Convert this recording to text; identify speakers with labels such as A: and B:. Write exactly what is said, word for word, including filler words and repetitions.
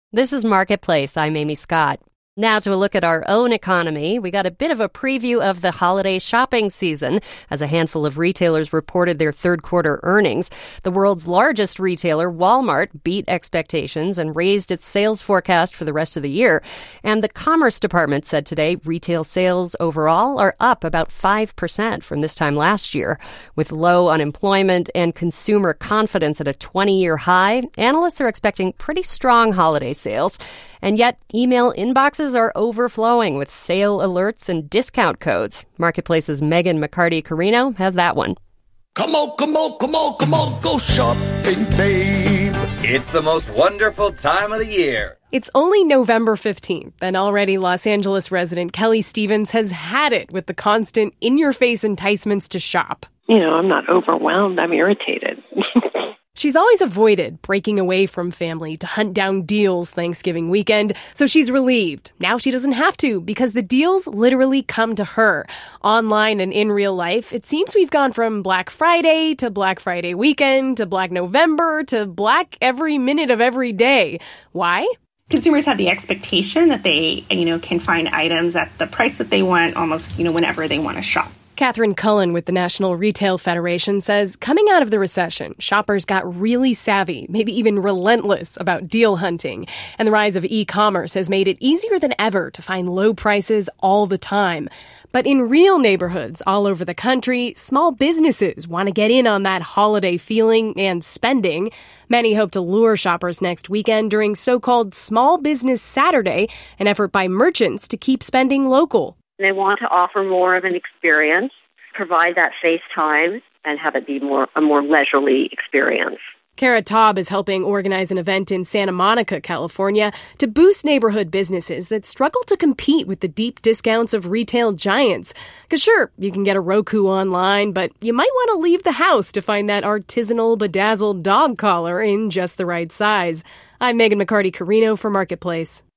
A: This is Marketplace. I'm Amy Scott. Now to a look at our own economy. We got a bit of a preview of the holiday shopping season as a handful of retailers reported their third quarter earnings. The world's largest retailer, Walmart, beat expectations and raised its sales forecast for the rest of the year. And the Commerce Department said today retail sales overall are up about five percent from this time last year. With low unemployment and consumer confidence at a twenty-year high, analysts are expecting pretty strong holiday sales. And yet, email inboxes are overflowing with sale alerts and discount codes. Marketplace's Megan McCarty-Carino has that one.
B: Come on, come on, come on, come on, go shopping, babe.
C: It's the most wonderful time of the year.
D: It's only November fifteenth, and already Los Angeles resident Kelly Stevens has had it with the constant in-your-face enticements to shop.
E: You know, I'm not overwhelmed. I'm irritated.
D: She's always avoided breaking away from family to hunt down deals Thanksgiving weekend, so she's relieved. Now she doesn't have to because the deals literally come to her. Online and in real life, it seems we've gone from Black Friday to Black Friday weekend to Black November to Black every minute of every day. Why?
F: Consumers have the expectation that they, you know, can find items at the price that they want almost, you know, whenever they want to shop.
D: Catherine Cullen with the National Retail Federation says coming out of the recession, shoppers got really savvy, maybe even relentless about deal hunting. And the rise of e-commerce has made it easier than ever to find low prices all the time. But in real neighborhoods all over the country, small businesses want to get in on that holiday feeling and spending. Many hope to lure shoppers next weekend during so-called Small Business Saturday, an effort by merchants to keep spending local.
G: They want to offer more of an experience, provide that face time, and have it be more a more leisurely experience.
D: Kara Taub is helping organize an event in Santa Monica, California, to boost neighborhood businesses that struggle to compete with the deep discounts of retail giants. Because sure, you can get a Roku online, but you might want to leave the house to find that artisanal, bedazzled dog collar in just the right size. I'm Megan McCarty-Carino for Marketplace.